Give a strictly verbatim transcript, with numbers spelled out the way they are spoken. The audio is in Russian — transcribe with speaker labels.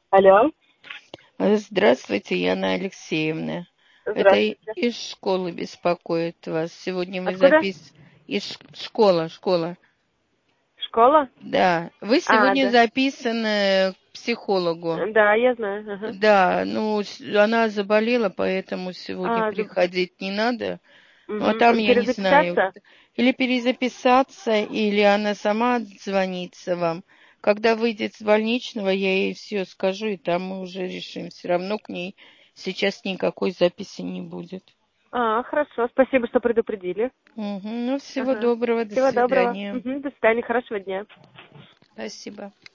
Speaker 1: Алло,
Speaker 2: Здравствуйте, Яна Алексеевна. Это и-
Speaker 1: здравствуйте.
Speaker 2: из школы беспокоит вас. Сегодня вы
Speaker 1: Откуда?
Speaker 2: запис... Из ш- школа, школа.
Speaker 1: Школа?
Speaker 2: Да, вы
Speaker 1: А,
Speaker 2: сегодня
Speaker 1: да.
Speaker 2: записаны к психологу.
Speaker 1: Да, я знаю. Ага.
Speaker 2: Да, ну, с- она заболела, поэтому сегодня
Speaker 1: А, зуб-
Speaker 2: приходить не надо. Ну, а там
Speaker 1: Мгм.
Speaker 2: я не знаю.
Speaker 1: Перезаписаться?
Speaker 2: Или перезаписаться, или она сама отзвонится вам. Когда выйдет с больничного, я ей все скажу, и там мы уже решим. Все равно к ней сейчас никакой записи не будет.
Speaker 1: А, хорошо. Спасибо, что предупредили.
Speaker 2: Мгм. Ну, всего
Speaker 1: Ага.
Speaker 2: доброго, до
Speaker 1: Всего доброго.
Speaker 2: свидания.
Speaker 1: Мгм. До свидания. Хорошего дня.
Speaker 2: Спасибо.